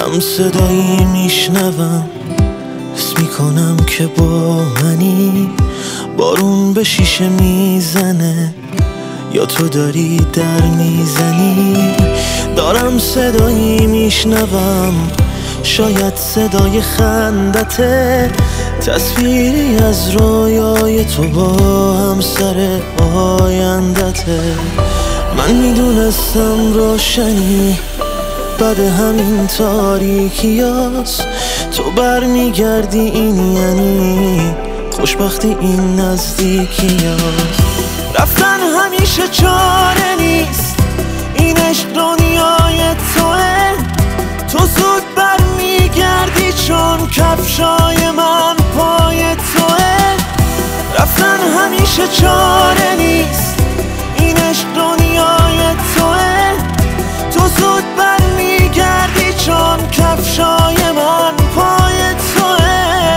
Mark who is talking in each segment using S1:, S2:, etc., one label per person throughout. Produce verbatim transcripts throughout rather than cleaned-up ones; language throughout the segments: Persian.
S1: هم صدایی میشنوم، حس میکنم که با منی. بارون به شیشه میزنه یا تو داری در میزنی. دارم صدایی میشنوم، شاید صدای خندته، تصویری از رویای تو با همسر آیندته. من میدونستم روشنی بعد همین تاریکیاست، تو بر میگردی این یعنی خوشبختی این نزدیکیاست. رفتن همیشه چاره نیست، این عشق دنیای توه. تو زود بر میگردی چون کفشای من پای توه. رفتن همیشه چاره نیست، این عشق دنیای توه. تو زود بر میگردی چون کفشای من پای توه.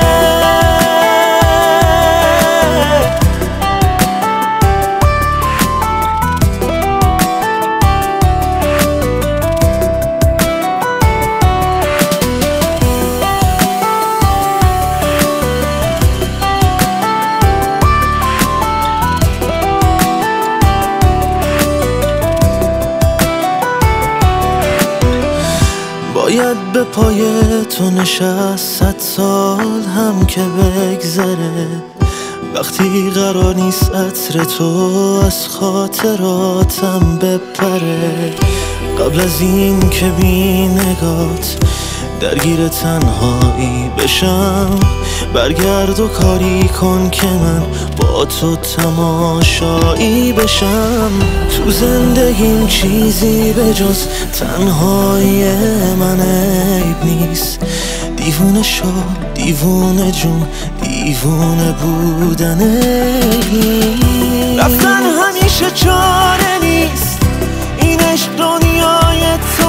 S1: باید به پای تو نشست صد سال هم که بگذره، وقتی قرار نیست عطر تو از خاطراتم بپره. قبل از این که بی نگات درگیر تنهایی بشم، برگرد و کاری کن که من با تو تماشایی بشم. تو زندگیم چیزی به جز تنهایی من عیب نیست. دیوونه شو دیوونه جون، دیوونه بودن عیب نیست. رفتن همیشه چاره نیست، این عشق دنیای